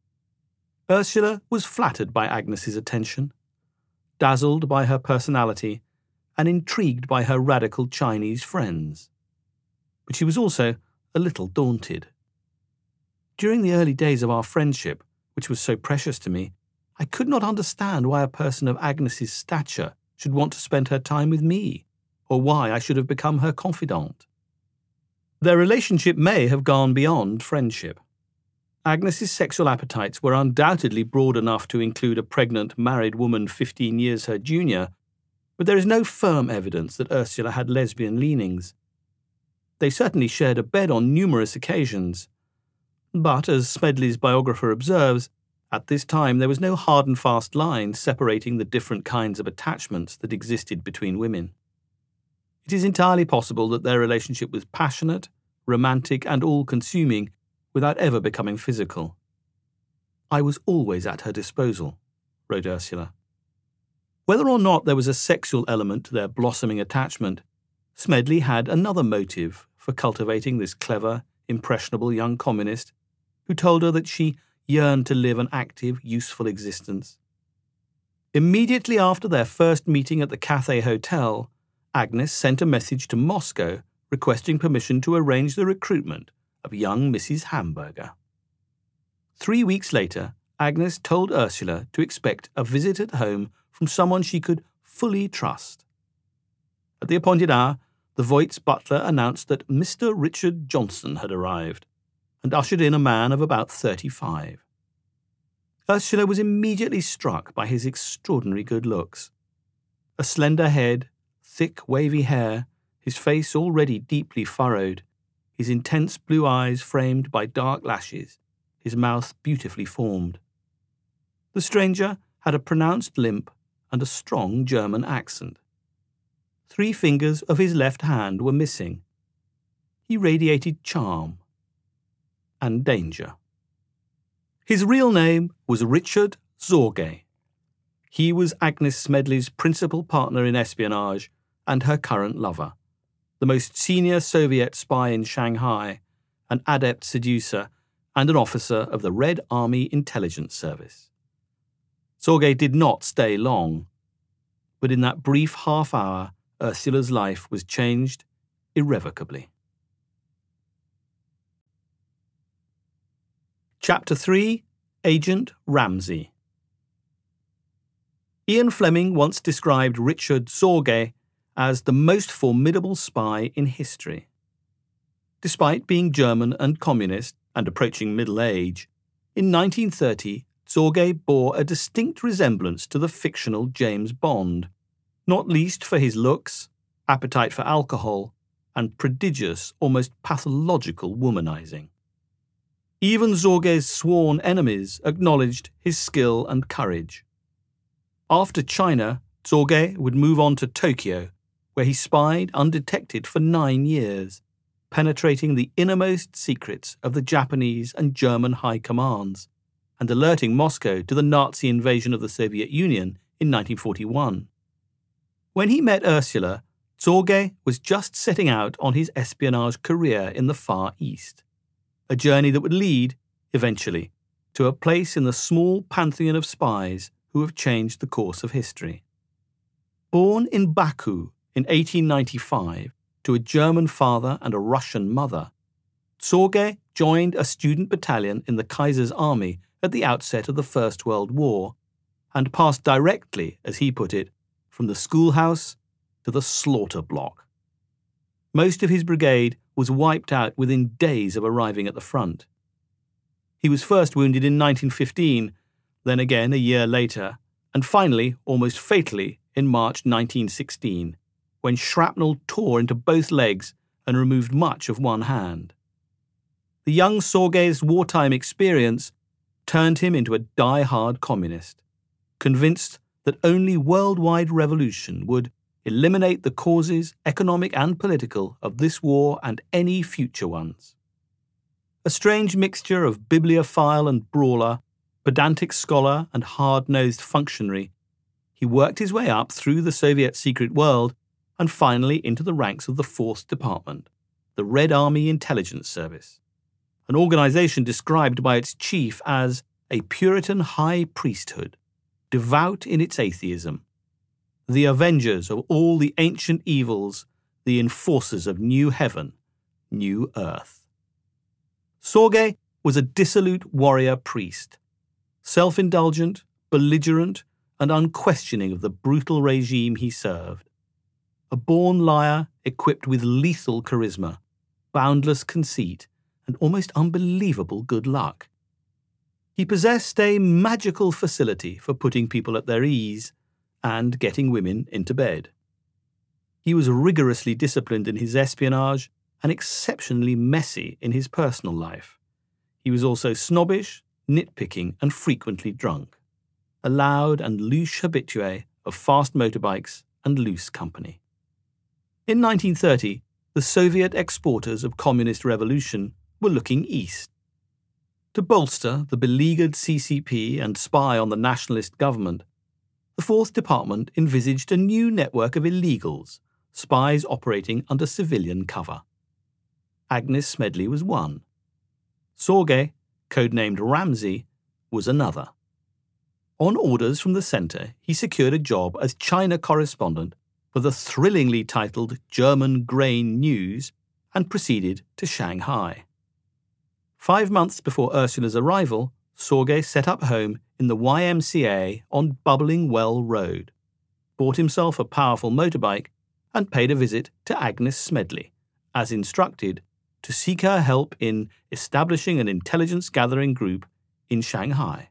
Ursula was flattered by Agnes's attention, dazzled by her personality, and intrigued by her radical Chinese friends. But she was also a little daunted. During the early days of our friendship, which was so precious to me, I could not understand why a person of Agnes's stature should want to spend her time with me, or why I should have become her confidant. Their relationship may have gone beyond friendship. Agnes's sexual appetites were undoubtedly broad enough to include a pregnant married woman fifteen years her junior, but there is no firm evidence that Ursula had lesbian leanings. They certainly shared a bed on numerous occasions, but, as Smedley's biographer observes, at this time there was no hard and fast line separating the different kinds of attachments that existed between women. It is entirely possible that their relationship was passionate, romantic, and all-consuming, without ever becoming physical. "I was always at her disposal," wrote Ursula. Whether or not there was a sexual element to their blossoming attachment, Smedley had another motive for cultivating this clever, impressionable young communist, who told her that she yearned to live an active, useful existence. Immediately after their first meeting at the Cathay Hotel, Agnes sent a message to Moscow requesting permission to arrange the recruitment of young Missus Hamburger. Three weeks later, Agnes told Ursula to expect a visit at home from someone she could fully trust. At the appointed hour, the Voigt's butler announced that Mister Richard Johnson had arrived, and ushered in a man of about thirty-five. Ursula was immediately struck by his extraordinary good looks. A slender head, thick wavy hair, his face already deeply furrowed, his intense blue eyes framed by dark lashes, his mouth beautifully formed. The stranger had a pronounced limp and a strong German accent. Three fingers of his left hand were missing. He radiated charm and danger. His real name was Richard Zorge. He was Agnes Smedley's principal partner in espionage and her current lover, the most senior Soviet spy in Shanghai, an adept seducer, and an officer of the Red Army Intelligence Service. Zorge did not stay long, but in that brief half hour, Ursula's life was changed irrevocably. Chapter three. Agent Ramsey. Ian Fleming once described Richard Zorge as the most formidable spy in history. Despite being German and communist and approaching middle age, in nineteen thirty, Zorge bore a distinct resemblance to the fictional James Bond, not least for his looks, appetite for alcohol, and prodigious, almost pathological womanizing. Even Zorge's sworn enemies acknowledged his skill and courage. After China, Zorge would move on to Tokyo, where he spied undetected for nine years, penetrating the innermost secrets of the Japanese and German high commands, and alerting Moscow to the Nazi invasion of the Soviet Union in nineteen forty-one. When he met Ursula, Zorge was just setting out on his espionage career in the Far East, a journey that would lead, eventually, to a place in the small pantheon of spies who have changed the course of history. Born in Baku in eighteen ninety-five to a German father and a Russian mother, Zorge joined a student battalion in the Kaiser's army at the outset of the First World War and passed directly, as he put it, from the schoolhouse to the slaughter block. Most of his brigade was wiped out within days of arriving at the front. He was first wounded in nineteen fifteen, then again a year later, and finally, almost fatally, in March nineteen sixteen, when shrapnel tore into both legs and removed much of one hand. The young Zorge's wartime experience turned him into a die-hard communist, convinced that only worldwide revolution would eliminate the causes, economic and political, of this war and any future ones. A strange mixture of bibliophile and brawler, pedantic scholar and hard-nosed functionary, he worked his way up through the Soviet secret world and finally into the ranks of the Fourth Department, the Red Army Intelligence Service, an organization described by its chief as a Puritan high priesthood, devout in its atheism, the avengers of all the ancient evils, the enforcers of new heaven, new earth. Zorge was a dissolute warrior priest, self-indulgent, belligerent, and unquestioning of the brutal regime he served. A born liar equipped with lethal charisma, boundless conceit, and almost unbelievable good luck, He possessed a magical facility for putting people at their ease and getting women into bed. He was rigorously disciplined in his espionage and exceptionally messy in his personal life. He was also snobbish, nitpicking, and frequently drunk, a loud and louche habitué of fast motorbikes and loose company. In nineteen thirty, the Soviet exporters of communist revolution were looking east. To bolster the beleaguered C C P and spy on the nationalist government, the Fourth Department envisaged a new network of illegals, spies operating under civilian cover. Agnes Smedley was one. Sergei, codenamed Ramsey, was another. On orders from the centre, he secured a job as China correspondent for the thrillingly titled German Grain News and proceeded to Shanghai. Five months before Ursula's arrival, Sergei set up home in the Y M C A on Bubbling Well Road, bought himself a powerful motorbike, and paid a visit to Agnes Smedley, as instructed, to seek her help in establishing an intelligence-gathering group in Shanghai.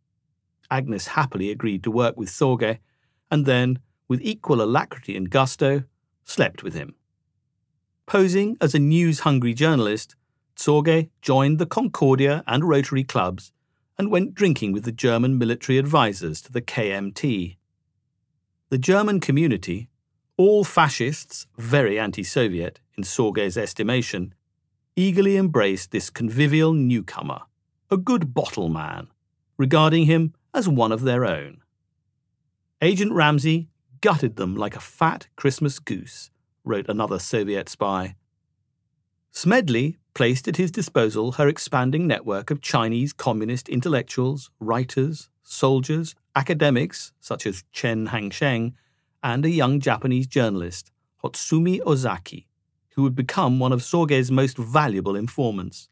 Agnes happily agreed to work with Sergei, and then, with equal alacrity and gusto, slept with him. Posing as a news-hungry journalist, Sergei joined the Concordia and Rotary clubs and went drinking with the German military advisors to the K M T. The German community, all fascists, very anti-Soviet in Sergei's estimation, eagerly embraced this convivial newcomer, a good bottle man, regarding him as one of their own. Agent Ramsey gutted them like a fat Christmas goose, wrote another Soviet spy. Smedley placed at his disposal her expanding network of Chinese communist intellectuals, writers, soldiers, academics such as Chen Hangsheng, and a young Japanese journalist, Hotsumi Ozaki, who would become one of Sergei's most valuable informants.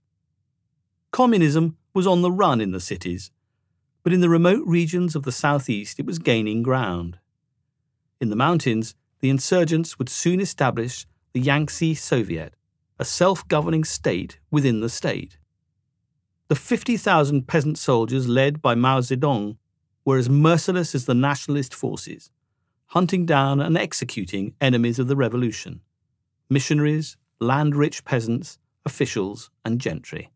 Communism was on the run in the cities, but in the remote regions of the southeast it was gaining ground. In the mountains, the insurgents would soon establish the Yangtze Soviet, a self-governing state within the state. The fifty thousand peasant soldiers led by Mao Zedong were as merciless as the nationalist forces, hunting down and executing enemies of the revolution: missionaries, land-rich peasants, officials, and gentry.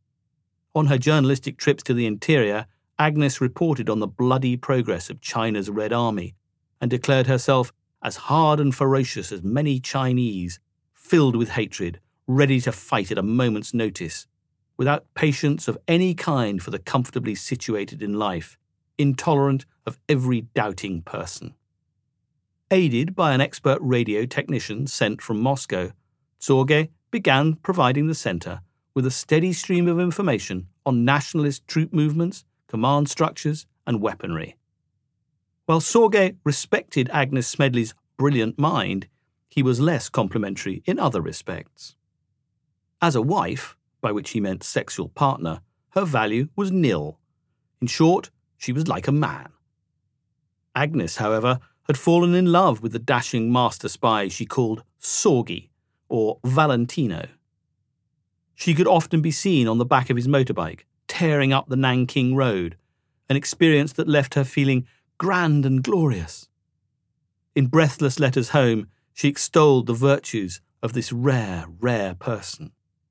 On her journalistic trips to the interior, Agnes reported on the bloody progress of China's Red Army and declared herself as hard and ferocious as many Chinese, filled with hatred, ready to fight at a moment's notice, without patience of any kind for the comfortably situated in life, intolerant of every doubting person. Aided by an expert radio technician sent from Moscow, Sergei began providing the centre with a steady stream of information on nationalist troop movements, command structures, and weaponry. While Sergei respected Agnes Smedley's brilliant mind, he was less complimentary in other respects. As a wife, by which he meant sexual partner, her value was nil. In short, she was like a man. Agnes, however, had fallen in love with the dashing master spy she called Sorgi, or Valentino. She could often be seen on the back of his motorbike, tearing up the Nanking Road, an experience that left her feeling grand and glorious. In breathless letters home, she extolled the virtues of this rare, rare person.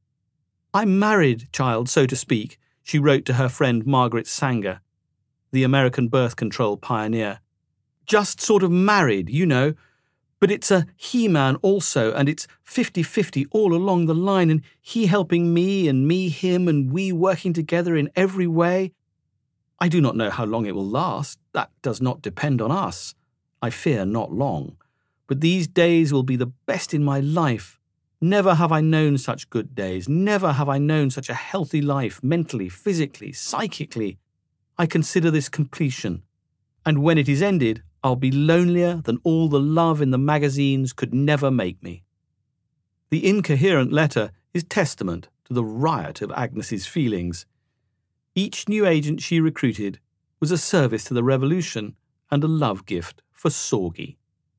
"I'm married, child, so to speak," she wrote to her friend Margaret Sanger, the American birth control pioneer. "Just sort of married, you know, but it's a he-man also, and it's fifty-fifty all along the line, and he helping me and me him and we working together in every way. I do not know how long it will last. That does not depend on us. I fear not long. But these days will be the best in my life. Never have I known such good days. Never have I known such a healthy life, mentally, physically, psychically. I consider this completion. And when it is ended, I'll be lonelier than all the love in the magazines could never make me." The incoherent letter is testament to the riot of Agnes's feelings. Each new agent she recruited was a service to the revolution and a love gift for Sorgi.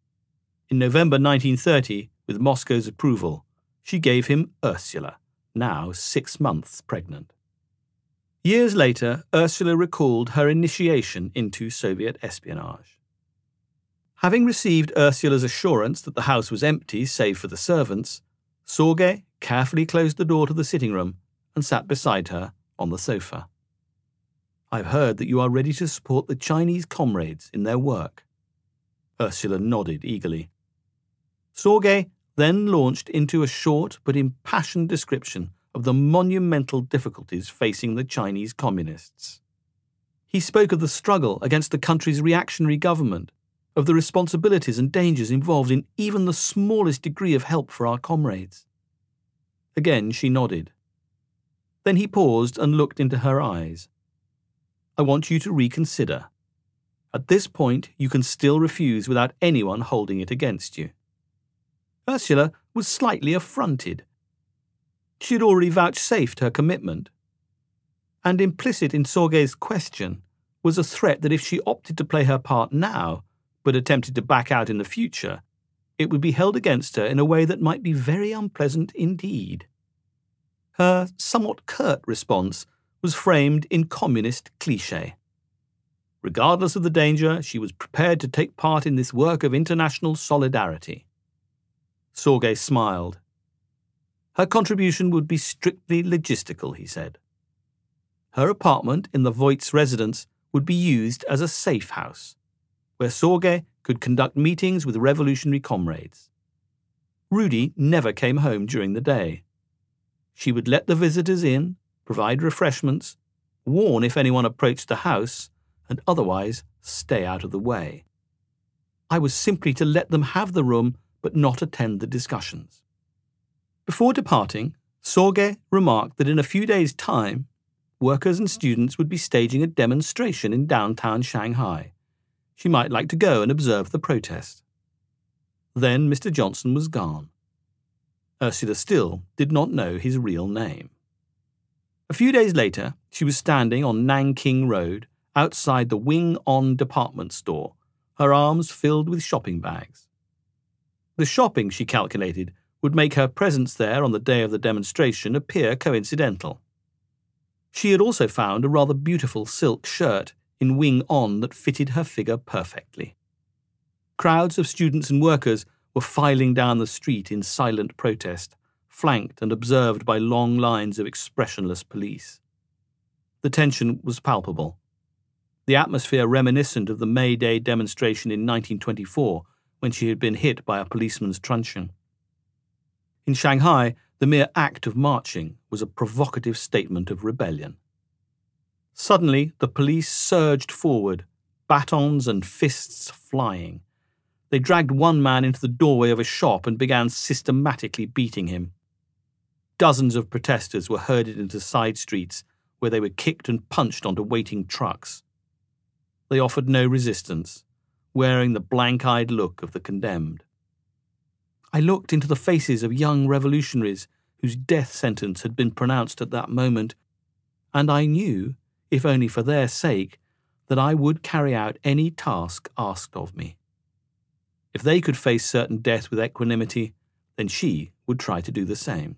In November nineteen thirty, with Moscow's approval, she gave him Ursula, now six months pregnant. Years later, Ursula recalled her initiation into Soviet espionage. Having received Ursula's assurance that the house was empty save for the servants, Sorge carefully closed the door to the sitting room and sat beside her on the sofa. "I've heard that you are ready to support the Chinese comrades in their work." Ursula nodded eagerly. Sorge then launched into a short but impassioned description of the monumental difficulties facing the Chinese communists. He spoke of the struggle against the country's reactionary government, of the responsibilities and dangers involved in even the smallest degree of help for our comrades. Again she nodded. Then he paused and looked into her eyes. "I want you to reconsider. At this point, you can still refuse without anyone holding it against you." Ursula was slightly affronted. She had already vouchsafed her commitment, and implicit in Sorge's question was a threat that if she opted to play her part now, but attempted to back out in the future, it would be held against her in a way that might be very unpleasant indeed. Her somewhat curt response was framed in communist cliché. Regardless of the danger, she was prepared to take part in this work of international solidarity. Sorge smiled. Her contribution would be strictly logistical, he said. Her apartment in the Voigt's residence would be used as a safe house, where Sorge could conduct meetings with revolutionary comrades. Rudy never came home during the day. She would let the visitors in, provide refreshments, warn if anyone approached the house, and otherwise stay out of the way. I was simply to let them have the room but not attend the discussions. Before departing, Sorge remarked that in a few days' time, workers and students would be staging a demonstration in downtown Shanghai. She might like to go and observe the protest. Then Mister Johnson was gone. Ursula still did not know his real name. A few days later, she was standing on Nanking Road outside the Wing On department store, her arms filled with shopping bags. The shopping, she calculated, would make her presence there on the day of the demonstration appear coincidental. She had also found a rather beautiful silk shirt in Wing On that fitted her figure perfectly. Crowds of students and workers were filing down the street in silent protest, flanked and observed by long lines of expressionless police. The tension was palpable. The atmosphere reminiscent of the May Day demonstration in nineteen twenty-four, when she had been hit by a policeman's truncheon. In Shanghai, the mere act of marching was a provocative statement of rebellion. Suddenly, the police surged forward, batons and fists flying. They dragged one man into the doorway of a shop and began systematically beating him. Dozens of protesters were herded into side streets, where they were kicked and punched onto waiting trucks. They offered no resistance, wearing the blank-eyed look of the condemned. I looked into the faces of young revolutionaries whose death sentence had been pronounced at that moment, and I knew, if only for their sake, that I would carry out any task asked of me. If they could face certain death with equanimity, then she would try to do the same.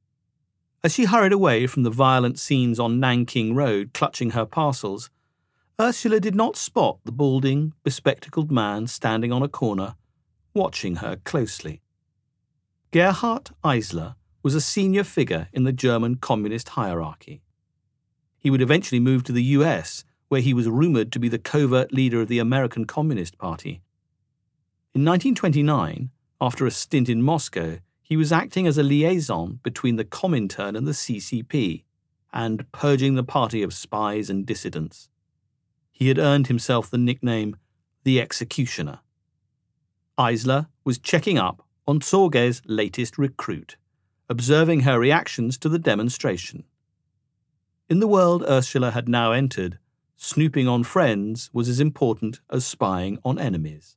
As she hurried away from the violent scenes on Nanking Road, clutching her parcels, Ursula did not spot the balding, bespectacled man standing on a corner, watching her closely. Gerhard Eisler was a senior figure in the German communist hierarchy. He would eventually move to the U S, where he was rumoured to be the covert leader of the American Communist Party. In nineteen twenty-nine, after a stint in Moscow, he was acting as a liaison between the Comintern and the C C P, and purging the party of spies and dissidents. He had earned himself the nickname the Executioner. Eisler was checking up on Sorge's latest recruit, observing her reactions to the demonstration. In the world Ursula had now entered, snooping on friends was as important as spying on enemies.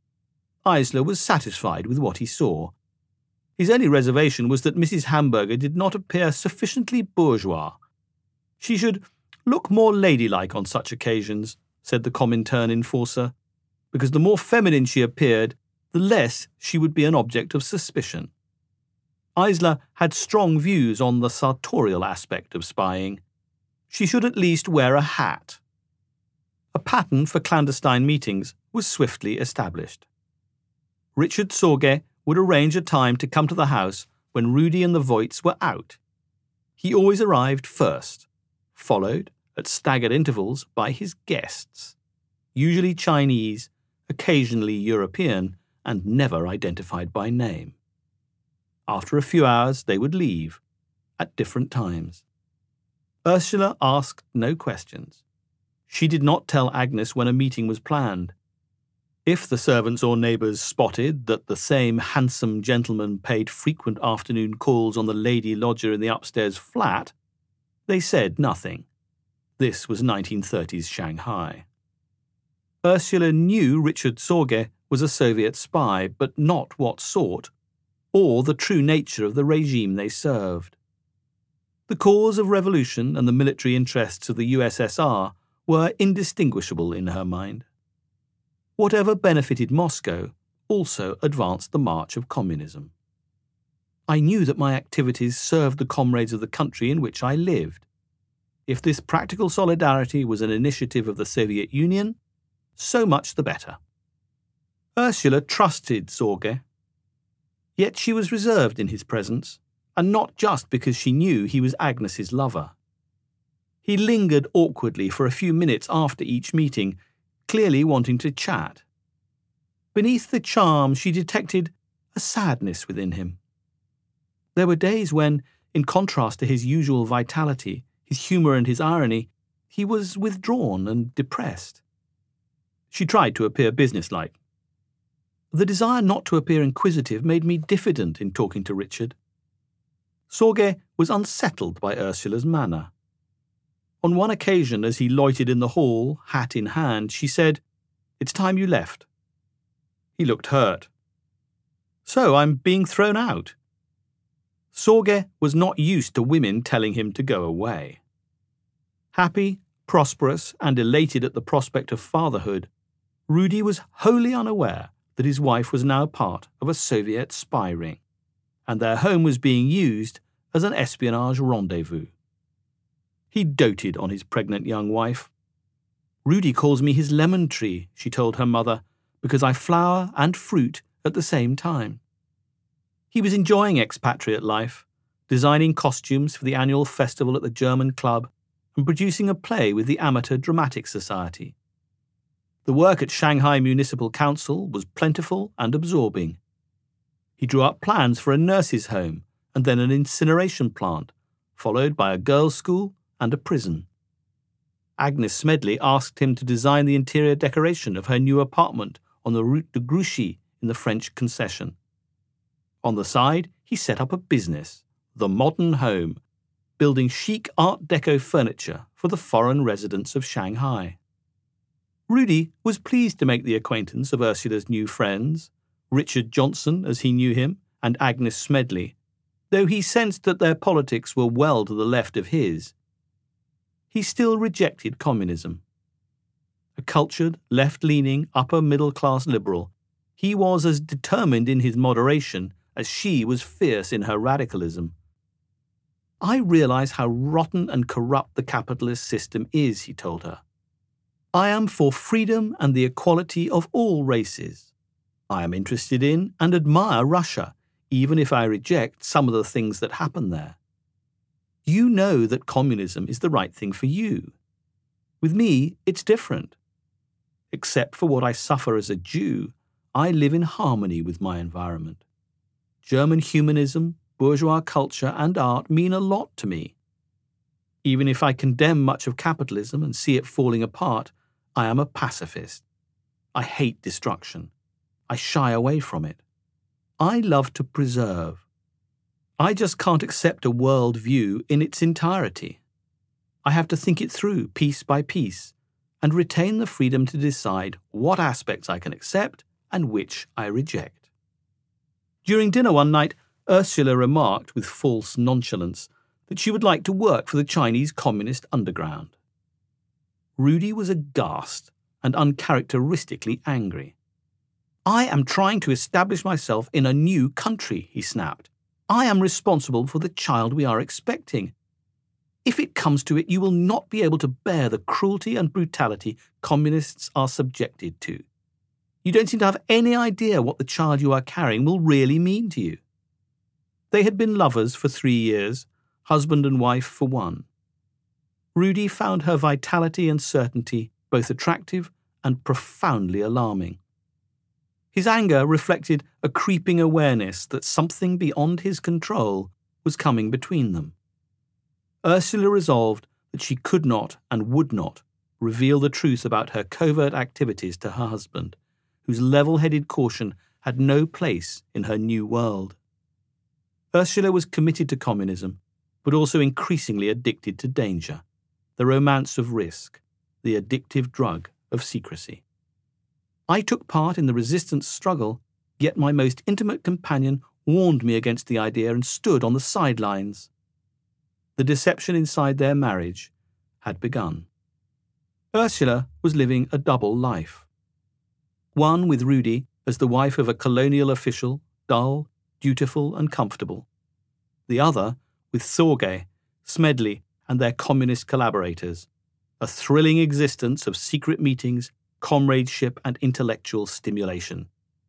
Eisler was satisfied with what he saw. His only reservation was that Missus Hamburger did not appear sufficiently bourgeois. She should look more ladylike on such occasions, said the Comintern enforcer, because the more feminine she appeared, the less she would be an object of suspicion. Eisler had strong views on the sartorial aspect of spying. She should at least wear a hat. A pattern for clandestine meetings was swiftly established. Richard Sorge would arrange a time to come to the house when Rudy and the Voigts were out. He always arrived first, followed, at staggered intervals, by his guests, usually Chinese, occasionally European, and never identified by name. After a few hours, they would leave, at different times. Ursula asked no questions. She did not tell Agnes when a meeting was planned. If the servants or neighbours spotted that the same handsome gentleman paid frequent afternoon calls on the lady lodger in the upstairs flat, they said nothing. This was nineteen thirties Shanghai. Ursula knew Richard Sorge was a Soviet spy, but not what sort, or the true nature of the regime they served. The cause of revolution and the military interests of the U S S R were indistinguishable in her mind. Whatever benefited Moscow also advanced the march of communism. I knew that my activities served the comrades of the country in which I lived. If this practical solidarity was an initiative of the Soviet Union, so much the better. Ursula trusted Sorge. Yet she was reserved in his presence, and not just because she knew he was Agnes's lover. He lingered awkwardly for a few minutes after each meeting, clearly wanting to chat. Beneath the charm, she detected a sadness within him. There were days when, in contrast to his usual vitality, his humour and his irony, he was withdrawn and depressed. She tried to appear businesslike. The desire not to appear inquisitive made me diffident in talking to Richard. Sorge was unsettled by Ursula's manner. On one occasion, as he loitered in the hall, hat in hand, she said, "It's time you left." He looked hurt. "So I'm being thrown out?" Sorge was not used to women telling him to go away. Happy, prosperous, and elated at the prospect of fatherhood, Rudy was wholly unaware that his wife was now part of a Soviet spy ring, and their home was being used as an espionage rendezvous. He doted on his pregnant young wife. "Rudy calls me his lemon tree," she told her mother, "because I flower and fruit at the same time." He was enjoying expatriate life, designing costumes for the annual festival at the German club and producing a play with the Amateur Dramatic Society. The work at Shanghai Municipal Council was plentiful and absorbing. He drew up plans for a nurses' home and then an incineration plant, followed by a girls' school and a prison. Agnes Smedley asked him to design the interior decoration of her new apartment on the Route de Grouchy in the French concession. On the side, he set up a business, The Modern Home, building chic Art Deco furniture for the foreign residents of Shanghai. Rudy was pleased to make the acquaintance of Ursula's new friends, Richard Johnson, as he knew him, and Agnes Smedley, though he sensed that their politics were well to the left of his. He still rejected communism. A cultured, left-leaning, upper-middle-class liberal, he was as determined in his moderation as she was fierce in her radicalism. "I realize how rotten and corrupt the capitalist system is," he told her. "I am for freedom and the equality of all races. I am interested in and admire Russia, even if I reject some of the things that happen there. You know that communism is the right thing for you. With me, it's different. Except for what I suffer as a Jew, I live in harmony with my environment. German humanism, bourgeois culture, and art mean a lot to me. Even if I condemn much of capitalism and see it falling apart, I am a pacifist. I hate destruction. I shy away from it. I love to preserve. I just can't accept a world view in its entirety. I have to think it through piece by piece and retain the freedom to decide what aspects I can accept and which I reject." During dinner one night, Ursula remarked with false nonchalance that she would like to work for the Chinese Communist underground. Rudy was aghast and uncharacteristically angry. "I am trying to establish myself in a new country," he snapped. "I am responsible for the child we are expecting. If it comes to it, you will not be able to bear the cruelty and brutality communists are subjected to. You don't seem to have any idea what the child you are carrying will really mean to you." They had been lovers for three years, husband and wife for one. Rudy found her vitality and certainty both attractive and profoundly alarming. His anger reflected a creeping awareness that something beyond his control was coming between them. Ursula resolved that she could not and would not reveal the truth about her covert activities to her husband, whose level-headed caution had no place in her new world. Ursula was committed to communism, but also increasingly addicted to danger, the romance of risk, the addictive drug of secrecy. I took part in the resistance struggle, yet my most intimate companion warned me against the idea and stood on the sidelines. The deception inside their marriage had begun. Ursula was living a double life. One with Rudy as the wife of a colonial official, dull, dutiful and comfortable. The other with Thorgay, Smedley and their communist collaborators, a thrilling existence of secret meetings, comradeship and intellectual stimulation.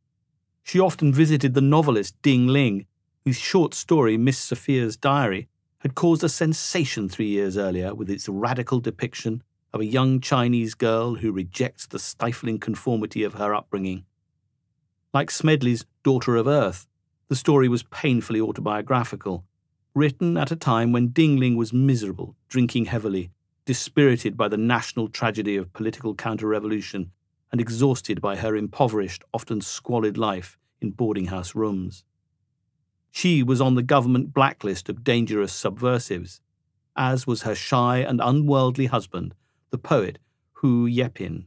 She often visited the novelist Ding Ling, whose short story Miss Sophia's Diary had caused a sensation three years earlier with its radical depiction of a young Chinese girl who rejects the stifling conformity of her upbringing. Like Smedley's Daughter of Earth, the story was painfully autobiographical, written at a time when Ding Ling was miserable, drinking heavily, dispirited by the national tragedy of political counter-revolution, and exhausted by her impoverished, often squalid life in boarding-house rooms. She was on the government blacklist of dangerous subversives, as was her shy and unworldly husband, the poet Hu Yepin.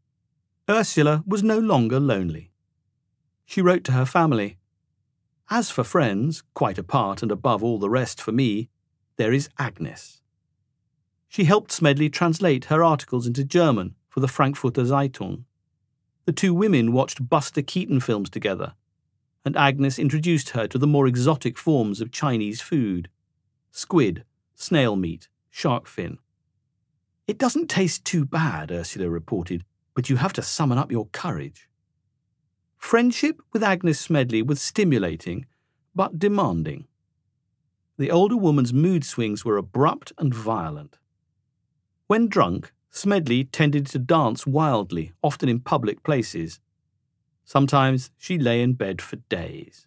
Ursula was no longer lonely. She wrote to her family, "As for friends, quite apart and above all the rest for me, there is Agnes." She helped Smedley translate her articles into German for the Frankfurter Zeitung. The two women watched Buster Keaton films together, and Agnes introduced her to the more exotic forms of Chinese food: squid, snail meat, shark fin. "It doesn't taste too bad," Ursula reported, "but you have to summon up your courage." Friendship with Agnes Smedley was stimulating, but demanding. The older woman's mood swings were abrupt and violent. When drunk, Smedley tended to dance wildly, often in public places. Sometimes she lay in bed for days.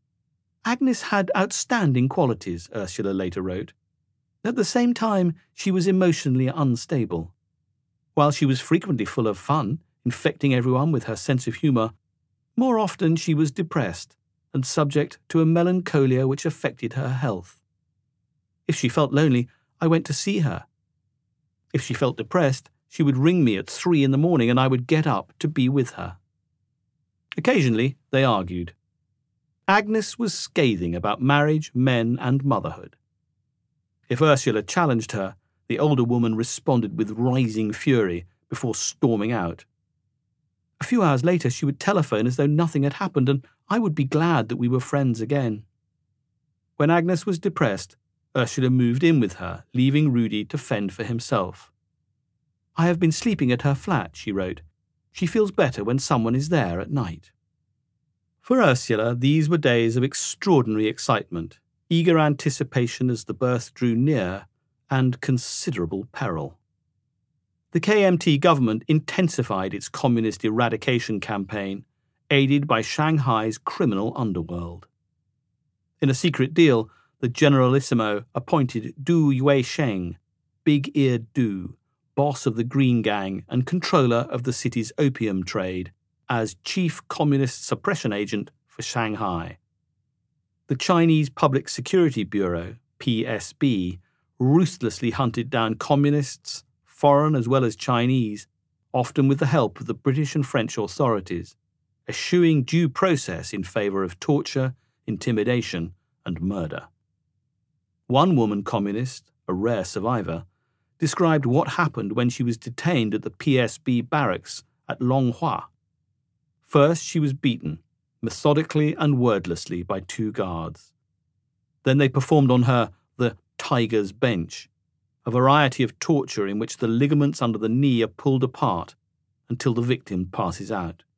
Agnes had outstanding qualities, Ursula later wrote. At the same time, she was emotionally unstable. While she was frequently full of fun, infecting everyone with her sense of humour, more often she was depressed and subject to a melancholia which affected her health. If she felt lonely, I went to see her. If she felt depressed, she would ring me at three in the morning and I would get up to be with her. Occasionally, they argued. Agnes was scathing about marriage, men, and motherhood. If Ursula challenged her, the older woman responded with rising fury before storming out. A few hours later, she would telephone as though nothing had happened, and I would be glad that we were friends again. When Agnes was depressed, Ursula moved in with her, leaving Rudy to fend for himself. "I have been sleeping at her flat," she wrote. "She feels better when someone is there at night." For Ursula, these were days of extraordinary excitement, eager anticipation as the birth drew near, and considerable peril. The K M T government intensified its communist eradication campaign, aided by Shanghai's criminal underworld. In a secret deal, the Generalissimo appointed Du Yuesheng, Big-Eared Du, boss of the Green Gang and controller of the city's opium trade, as chief communist suppression agent for Shanghai. The Chinese Public Security Bureau, P S B, ruthlessly hunted down communists, foreign as well as Chinese, often with the help of the British and French authorities, eschewing due process in favour of torture, intimidation, and murder. One woman communist, a rare survivor, described what happened when she was detained at the P S B barracks at Longhua. First, she was beaten, methodically and wordlessly, by two guards. Then they performed on her the tiger's bench, a variety of torture in which the ligaments under the knee are pulled apart until the victim passes out.